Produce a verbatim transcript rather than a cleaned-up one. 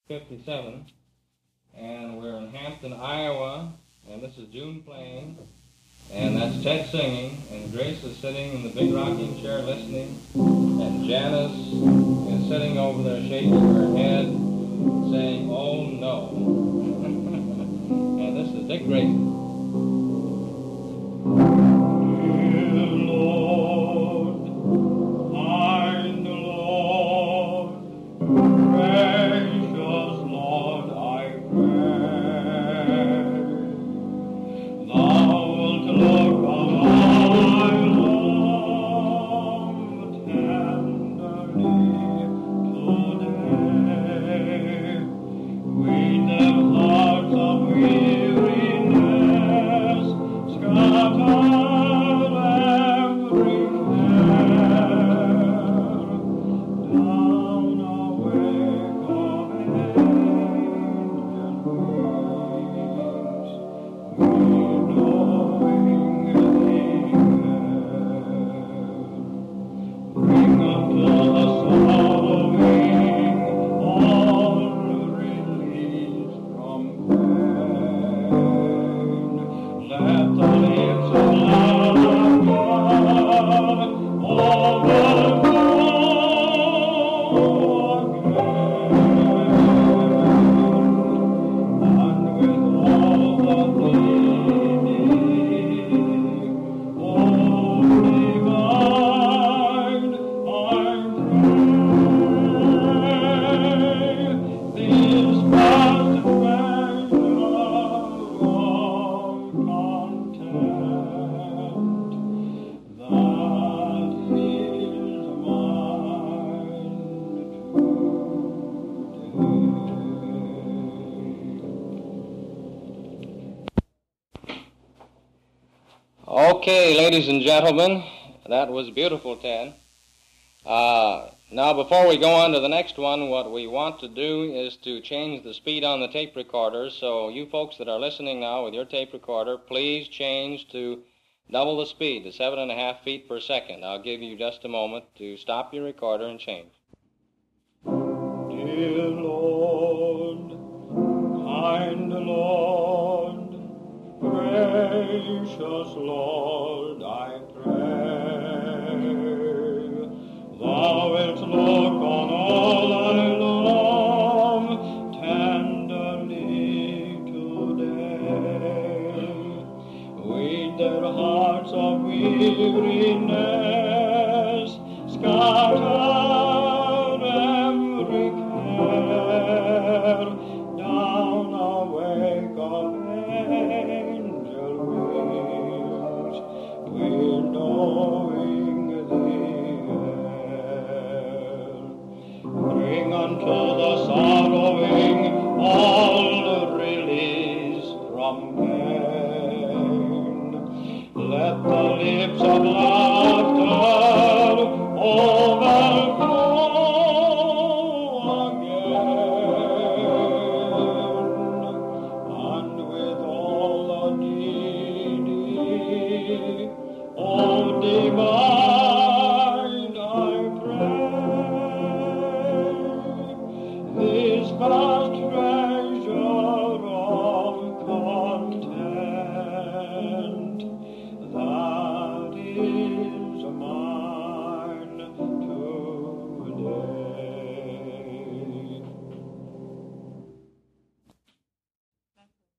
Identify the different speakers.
Speaker 1: fifty-seven, and we're in Hampton, Iowa, and this is June playing, and that's Ted singing, and Grace is sitting in the big rocking chair listening, and Janice is sitting over there shaking her head, saying, "Oh no." And this is Dick Grayson. Okay, ladies and gentlemen, that was beautiful, Ted. Uh, now, before we go on to the next one, what we want to do is to change the speed on the tape recorder. So you folks that are listening now with your tape recorder, please change to double the speed, to seven and a half feet per second. I'll give you just a moment to stop your recorder and change.
Speaker 2: Dear Lord, kind Lord, gracious Lord, I pray, Thou wilt look on all I long tenderly today. Weed their hearts of weariness, scatter every care, down a wake of angel wings, we're knowing the air. Bring unto the sorrowing all release from pain. Let the lips of life